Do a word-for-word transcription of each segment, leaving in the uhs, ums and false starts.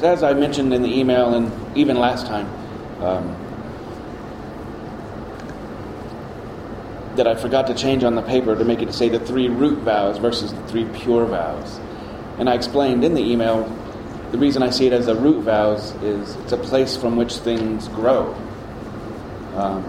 as I mentioned in the email and even last time, um, that I forgot to change on the paper to make it to say the three root vows versus the three pure vows. And I explained in the email, the reason I see it as the root vows is it's a place from which things grow. Um,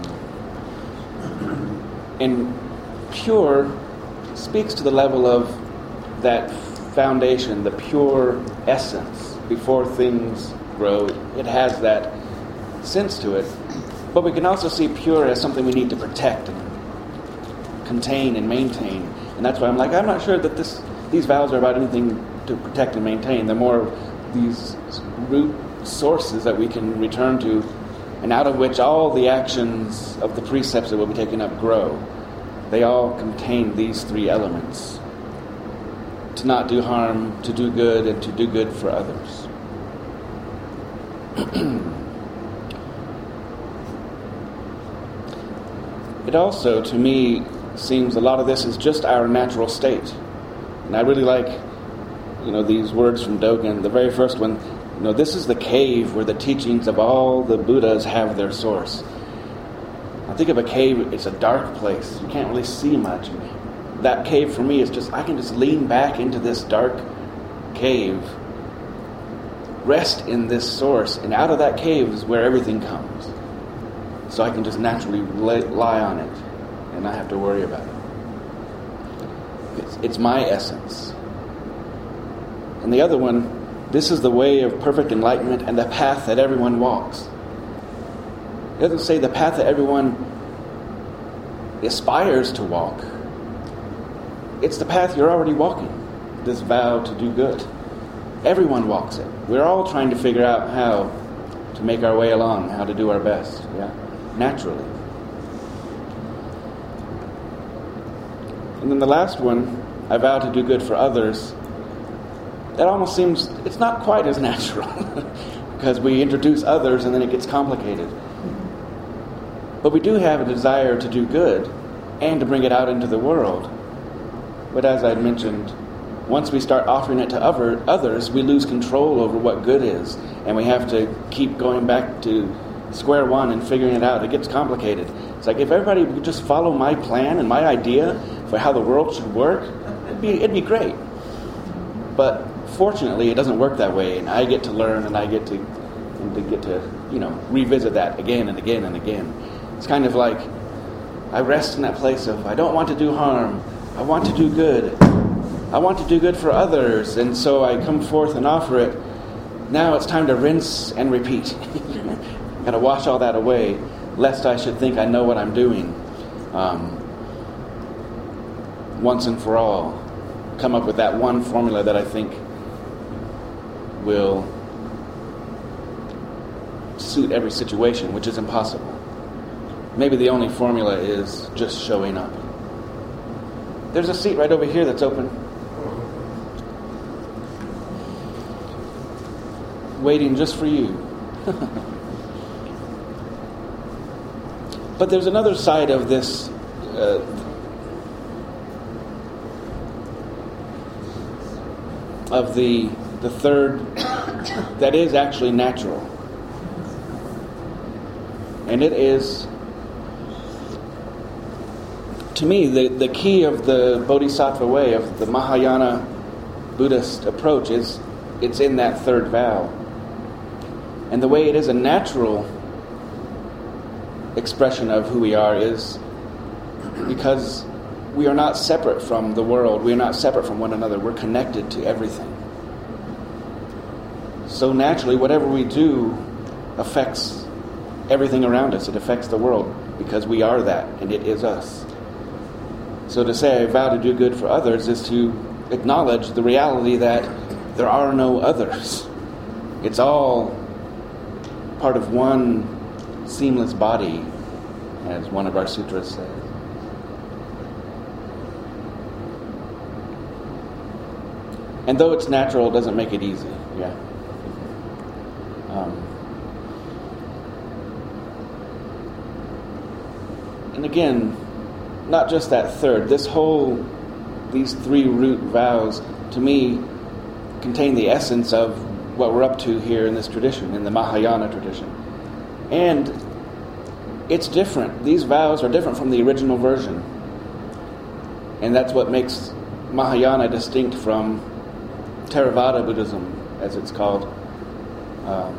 and pure speaks to the level of that foundation, the pure essence before things grow. It has that sense to it. But we can also see pure as something we need to protect and contain and maintain. And that's why I'm like, I'm not sure that this these vows are about anything to protect and maintain. They're more these root sources that we can return to, and out of which all the actions of the precepts that will be taken up grow. They all contain these three elements: to not do harm, to do good, and to do good for others. It also, to me, seems a lot of this is just our natural state. And I really like, you know, these words from Dogen. The very first one, you know, this is the cave where the teachings of all the Buddhas have their source. I think of a cave, it's a dark place. You can't really see much. That cave for me is just, I can just lean back into this dark cave, rest in this source, and out of that cave is where everything comes. So I can just naturally lay, lie on it and not have to worry about it. It's, it's my essence. And the other one, this is the way of perfect enlightenment and the path that everyone walks. It doesn't say the path that everyone aspires to walk. It's the path you're already walking, this vow to do good. Everyone walks it. We're all trying to figure out how to make our way along, how to do our best, yeah, naturally. And then the last one, I vow to do good for others. That almost seems, it's not quite as natural because we introduce others and then it gets complicated. But we do have a desire to do good and to bring it out into the world. But as I mentioned, once we start offering it to other, others, we lose control over what good is. And we have to keep going back to square one and figuring it out. It gets complicated. It's like if everybody would just follow my plan and my idea for how the world should work, it'd be, it'd be great. But fortunately, it doesn't work that way. And I get to learn and I get to, and to get to, you know, revisit that again and again and again. It's kind of like I rest in that place of I don't want to do harm. I want to do good. I want to do good for others. And so I come forth and offer it. Now it's time to rinse and repeat. Got to wash all that away, lest I should think I know what I'm doing. Um, once and for all, come up with that one formula that I think will suit every situation, which is impossible. Maybe the only formula is just showing up. There's a seat right over here that's open. Waiting just for you. But there's another side of this uh, of the the third that is actually natural. And it is, to me, the, the key of the Bodhisattva way, of the Mahayana Buddhist approach, is it's in that third vow. And the way it is a natural expression of who we are is because we are not separate from the world. We are not separate from one another. We're connected to everything. So naturally, whatever we do affects everything around us. It affects the world because we are that, and it is us. So to say I vow to do good for others is to acknowledge the reality that there are no others. It's all part of one seamless body, as one of our sutras says. And though it's natural, it doesn't make it easy. Yeah. Um, and again, not just that third. This whole, these three root vows, to me, contain the essence of what we're up to here in this tradition, in the Mahayana tradition. And it's different. These vows are different from the original version. And that's what makes Mahayana distinct from Theravada Buddhism, as it's called. Um,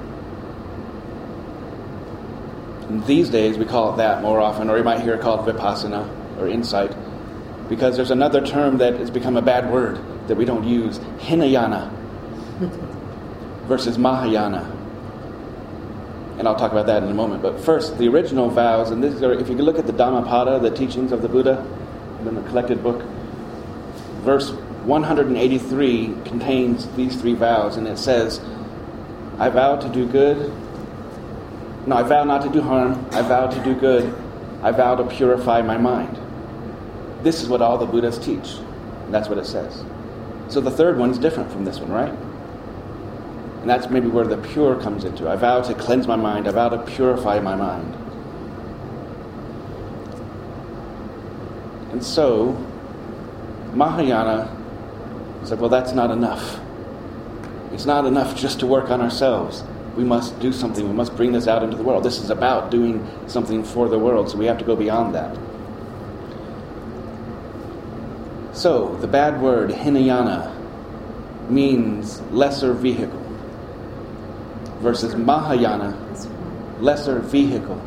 these days we call it that more often, or you might hear it called Vipassana or insight, because there's another term that has become a bad word that we don't use, Hinayana versus Mahayana. And I'll talk about that in a moment. But first, the original vows, and these are, if you look at the Dhammapada, the teachings of the Buddha, in the collected book, verse one hundred eighty-three contains these three vows, and it says, I vow to do good. No, I vow not to do harm. I vow to do good. I vow to purify my mind. This is what all the Buddhas teach. And that's what it says. So the third one's different from this one, right? And that's maybe where the pure comes into. I vow to cleanse my mind. I vow to purify my mind. And so, Mahayana is like, well, that's not enough. It's not enough just to work on ourselves. We must do something. We must bring this out into the world. This is about doing something for the world, so we have to go beyond that. So, the bad word, Hinayana, means lesser vehicle, versus Mahayana, lesser vehicle.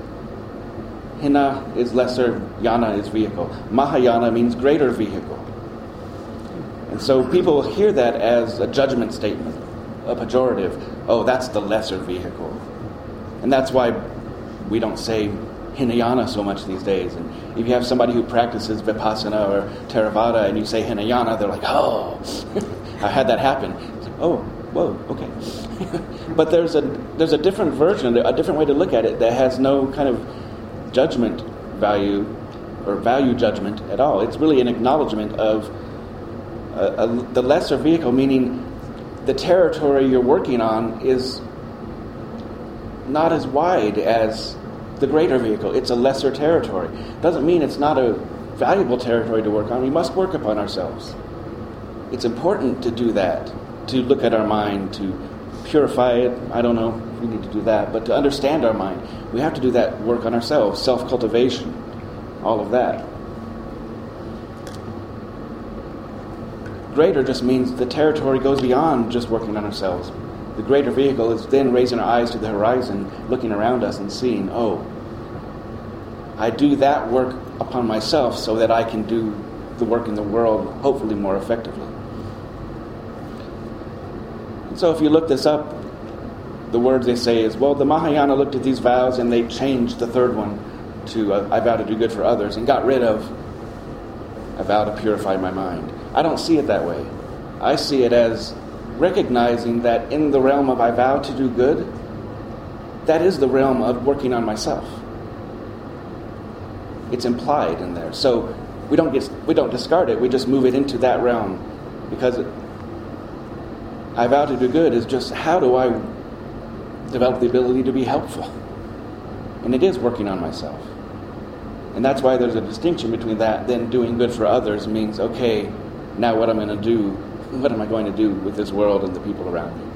Hina is lesser, yana is vehicle. Mahayana means greater vehicle. And so people hear that as a judgment statement, a pejorative. Oh, that's the lesser vehicle. And that's why we don't say Hinayana so much these days. And if you have somebody who practices Vipassana or Theravada and you say Hinayana, they're like, oh, I had that happen. It's like, oh, whoa, okay. But there's a there's a different version, a different way to look at it that has no kind of judgment value or value judgment at all. It's really an acknowledgement of uh, a, the lesser vehicle, meaning the territory you're working on is not as wide as the greater vehicle. It's a lesser territory. Doesn't mean it's not a valuable territory to work on. We must work upon ourselves. It's important to do that, to look at our mind, to purify it. I don't know if we need to do that, but to understand our mind, we have to do that work on ourselves, self-cultivation, all of that. Greater just means the territory goes beyond just working on ourselves. The greater vehicle is then raising our eyes to the horizon, looking around us and seeing, oh, I do that work upon myself so that I can do the work in the world hopefully more effectively. And so if you look this up, the words they say is, well, the Mahayana looked at these vows and they changed the third one to uh, I vow to do good for others and got rid of I vow to purify my mind. I don't see it that way. I see it as recognizing that in the realm of I vow to do good, that is the realm of working on myself. It's implied in there. So we don't get we don't discard it, we just move it into that realm, because it, I vow to do good is just how do I develop the ability to be helpful? And it is working on myself. And that's why there's a distinction between that, then doing good for others means, okay, now what I'm going to do, what am I going to do with this world and the people around me?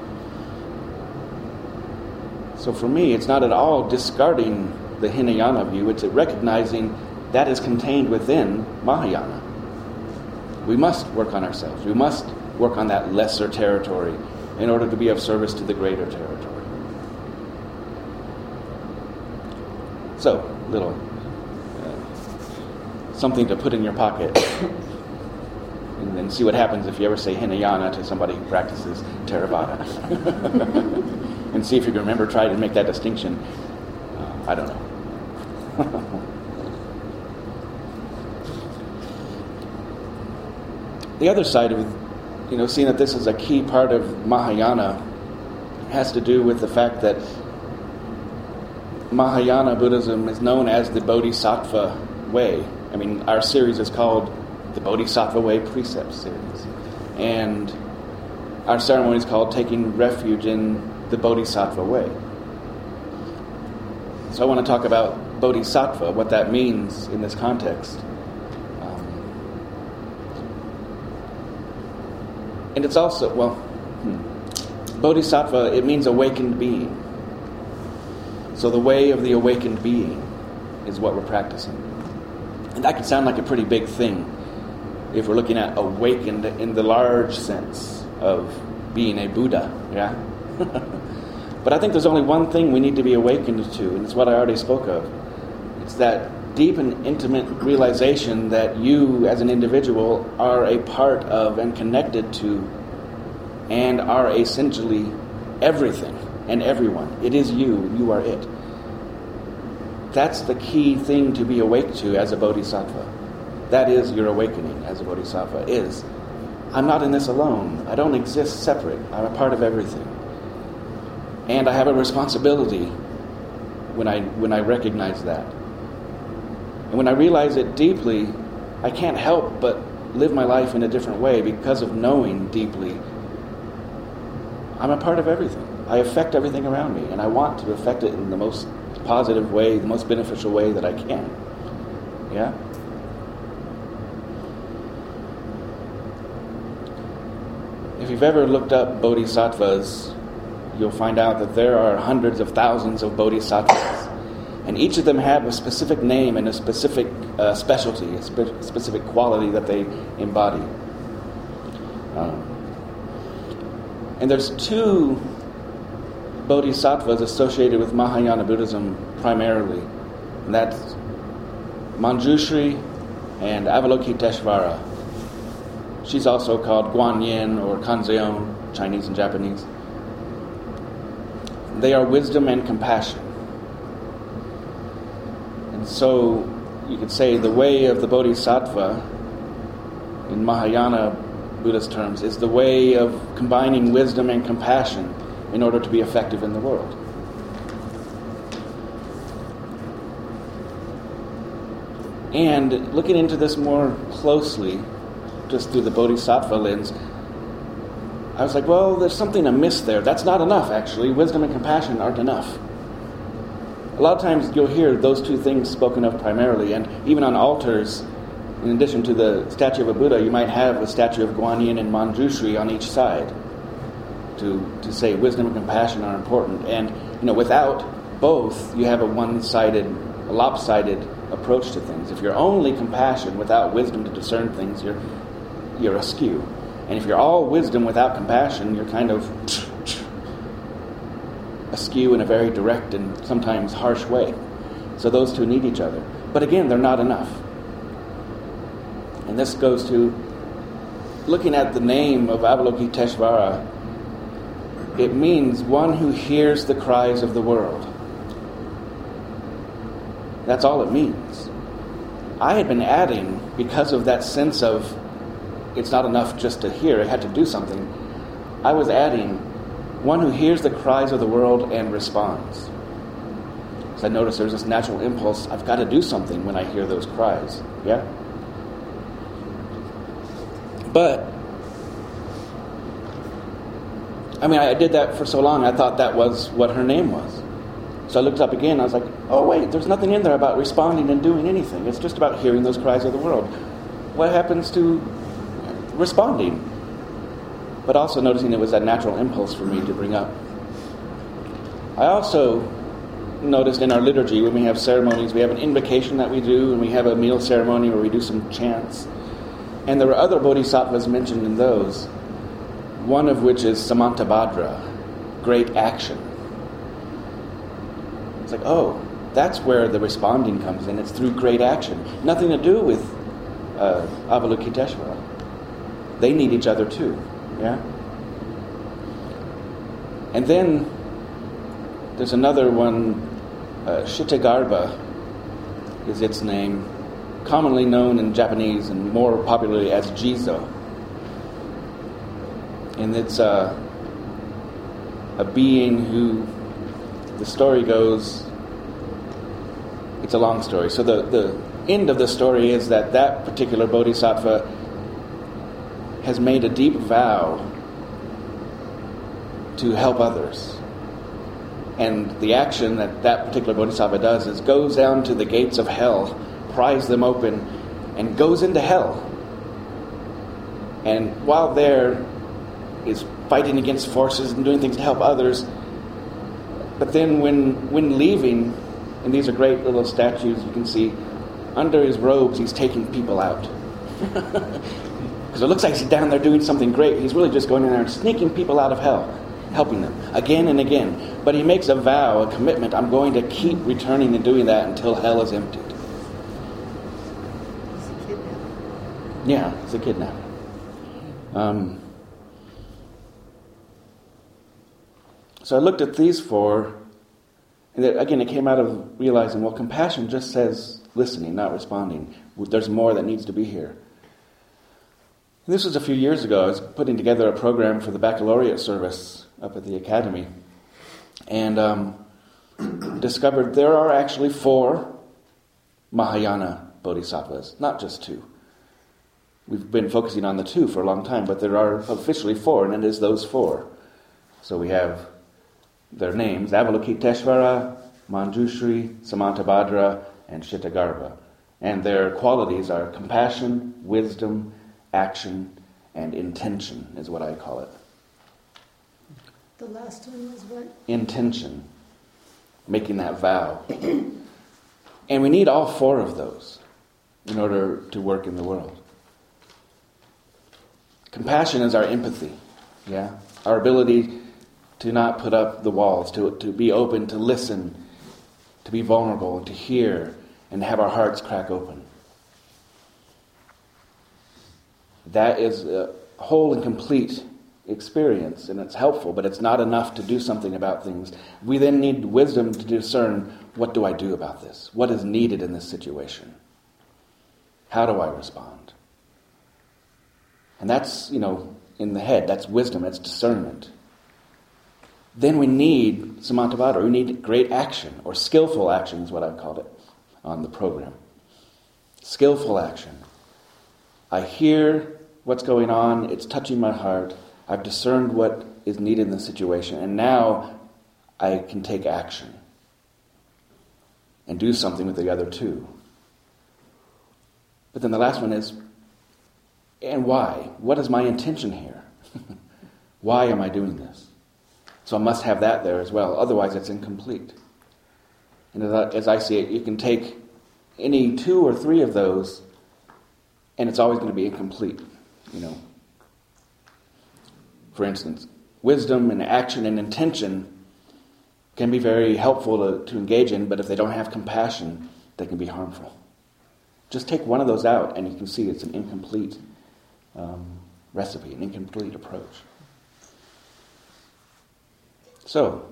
So for me, it's not at all discarding the Hinayana view, it's recognizing that is contained within Mahayana. We must work on ourselves. We must work on that lesser territory in order to be of service to the greater territory. So, little uh, something to put in your pocket and then see what happens if you ever say Hinayana to somebody who practices Theravada. And see if you can remember, try to make that distinction. Uh, I don't know. The other side of, you know, seeing that this is a key part of Mahayana has to do with the fact that Mahayana Buddhism is known as the Bodhisattva Way. I mean, our series is called the Bodhisattva Way Precept Series. And our ceremony is called Taking Refuge in the Bodhisattva Way. So I want to talk about Bodhisattva, what that means in this context. Um, and it's also, well, hmm, Bodhisattva, it means awakened being. So the way of the awakened being is what we're practicing. And that can sound like a pretty big thing if we're looking at awakened in the large sense of being a Buddha, yeah? But I think there's only one thing we need to be awakened to, and it's what I already spoke of. It's that deep and intimate realization that you as an individual are a part of and connected to and are essentially everything and everyone. It is you. You are it. That's the key thing to be awake to as a bodhisattva. That is your awakening as a bodhisattva, is I'm not in this alone. I don't exist separate. I'm a part of everything. And I have a responsibility when I when I recognize that. And when I realize it deeply, I can't help but live my life in a different way because of knowing deeply I'm a part of everything. I affect everything around me, and I want to affect it in the most positive way, the most beneficial way that I can. Yeah? If you've ever looked up bodhisattvas, you'll find out that there are hundreds of thousands of bodhisattvas. And each of them have a specific name and a specific uh, specialty, a spe- specific quality that they embody. Um, and there's two bodhisattvas associated with Mahayana Buddhism primarily. And that's Manjushri and Avalokiteshvara. She's also called Guanyin or Kanzeon, Chinese and Japanese. They are wisdom and compassion. And so you could say the way of the bodhisattva in Mahayana Buddhist terms is the way of combining wisdom and compassion in order to be effective in the world. And looking into this more closely, just through the bodhisattva lens, I was like, well, there's something amiss there. That's not enough, actually. Wisdom and compassion aren't enough. A lot of times you'll hear those two things spoken of primarily, and even on altars, in addition to the statue of a Buddha, you might have a statue of Guanyin and Manjushri on each side to, to say wisdom and compassion are important. And, you know, without both, you have a one-sided, a lopsided approach to things. If you're only compassion without wisdom to discern things, you're you're askew. And if you're all wisdom without compassion, you're kind of askew in a very direct and sometimes harsh way. So those two need each other. But again, they're not enough. And this goes to looking at the name of Avalokiteshvara. It means one who hears the cries of the world. That's all it means. I had been adding, because of that sense of it's not enough just to hear, it had to do something. I was adding one who hears the cries of the world and responds. So I noticed there's this natural impulse, I've got to do something when I hear those cries. Yeah? But, I mean, I did that for so long, I thought that was what her name was. So I looked up again, I was like, oh wait, there's nothing in there about responding and doing anything. It's just about hearing those cries of the world. What happens to responding? But also noticing it was that natural impulse for me to bring up. I also noticed in our liturgy, when we have ceremonies, we have an invocation that we do, and we have a meal ceremony where we do some chants. And there were other bodhisattvas mentioned in those, one of which is Samantabhadra, great action. It's like, oh, that's where the responding comes in. It's through great action. Nothing to do with uh, Avalokiteshvara. They need each other too. Yeah? And then there's another one, uh, Shitagarbha is its name, commonly known in Japanese and more popularly as Jizo. And it's uh, a being who, the story goes, it's a long story. So the, the end of the story is that that particular bodhisattva has made a deep vow to help others. And the action that that particular bodhisattva does is goes down to the gates of hell, pries them open, and goes into hell. And while there, is fighting against forces and doing things to help others. But then when when leaving, and these are great little statues you can see, under his robes he's taking people out. Because it looks like he's down there doing something great. He's really just going in there and sneaking people out of hell, helping them again and again. But he makes a vow, a commitment, I'm going to keep returning and doing that until hell is emptied. He's a kidnapper. Yeah, he's a kidnapper. Um, so I looked at these four, and it, again, it came out of realizing, well, compassion just says listening, not responding. There's more that needs to be here. And this was a few years ago. I was putting together a program for the baccalaureate service up at the academy, and um, discovered there are actually four Mahayana bodhisattvas, not just two. We've been focusing on the two for a long time, but there are officially four, and it is those four. So we have their names, Avalokiteshvara, Manjushri, Samantabhadra, and Shitagarbha. And their qualities are compassion, wisdom, action, and intention, is what I call it. The last one was what? Intention. Making that vow. And we need all four of those in order to work in the world. Compassion is our empathy, yeah? Our ability to not put up the walls, to, to be open, to listen, to be vulnerable, to hear, and have our hearts crack open. That is a whole and complete experience, and it's helpful, but it's not enough to do something about things. We then need wisdom to discern, what do I do about this? What is needed in this situation? How do I respond? And that's, you know, in the head, that's wisdom, that's discernment. Then we need Samantabhadra, we need great action, or skillful action is what I've called it on the program. Skillful action. I hear what's going on, it's touching my heart, I've discerned what is needed in the situation, and now I can take action and do something with the other two. But then the last one is, and why? What is my intention here? Why am I doing this? So I must have that there as well, otherwise it's incomplete. And as I, as I see it, you can take any two or three of those, and it's always going to be incomplete, you know. For instance, wisdom and action and intention can be very helpful to, to engage in, but if they don't have compassion, they can be harmful. Just take one of those out, and you can see it's an incomplete um, recipe, an incomplete approach. So,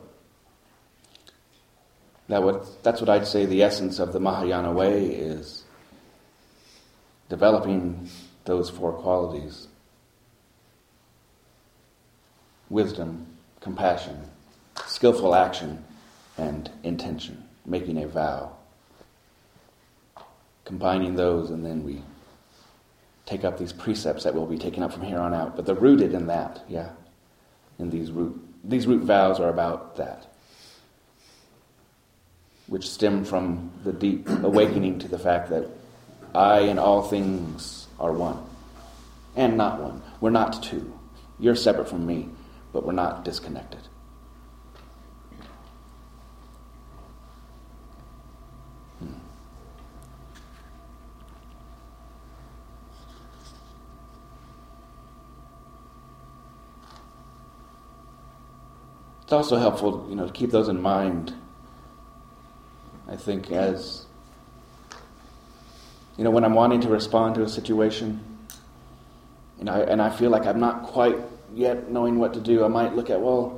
that what, that's what I'd say the essence of the Mahayana way is, developing those four qualities. Wisdom, compassion, skillful action, and intention, making a vow. Combining those, and then we take up these precepts that will be taken up from here on out. But they're rooted in that, yeah. In these root, these root vows are about that, which stem from the deep awakening to the fact that I and all things are one, and not one. We're not two. You're separate from me, but we're not disconnected. Hmm. It's also helpful, you know, to keep those in mind. I think as, you know, when I'm wanting to respond to a situation, and I and I feel like I'm not quite yet knowing what to do, I might look at, well,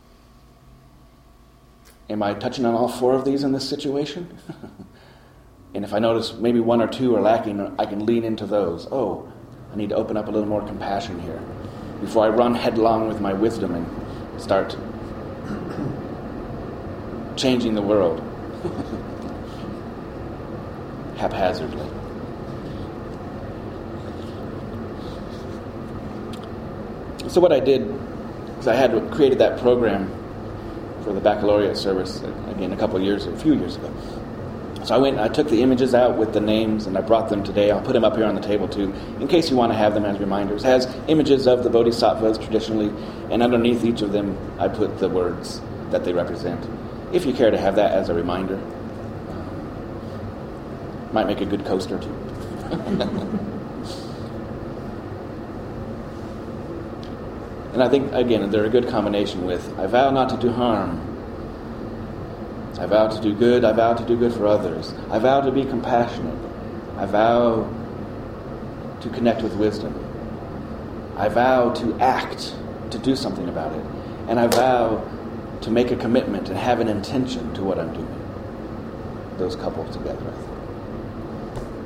am I touching on all four of these in this situation? And if I notice maybe one or two are lacking, I can lean into those. Oh, I need to open up a little more compassion here before I run headlong with my wisdom and start changing the world haphazardly. So what I did is I had created that program for the baccalaureate service, again, a couple of years, a few years ago. So So I went and I took the images out with the names, and I brought them today. I'll put them up here on the table too, in case you want to have them as reminders. It has images of the bodhisattvas traditionally, and underneath each of them I put the words that they represent. If you care to have that as a reminder. Might make a good coaster too. And I think, again, they're a good combination with, I vow not to do harm. I vow to do good. I vow to do good for others. I vow to be compassionate. I vow to connect with wisdom. I vow to act, to do something about it. And I vow to make a commitment and have an intention to what I'm doing. Those coupled together, I think.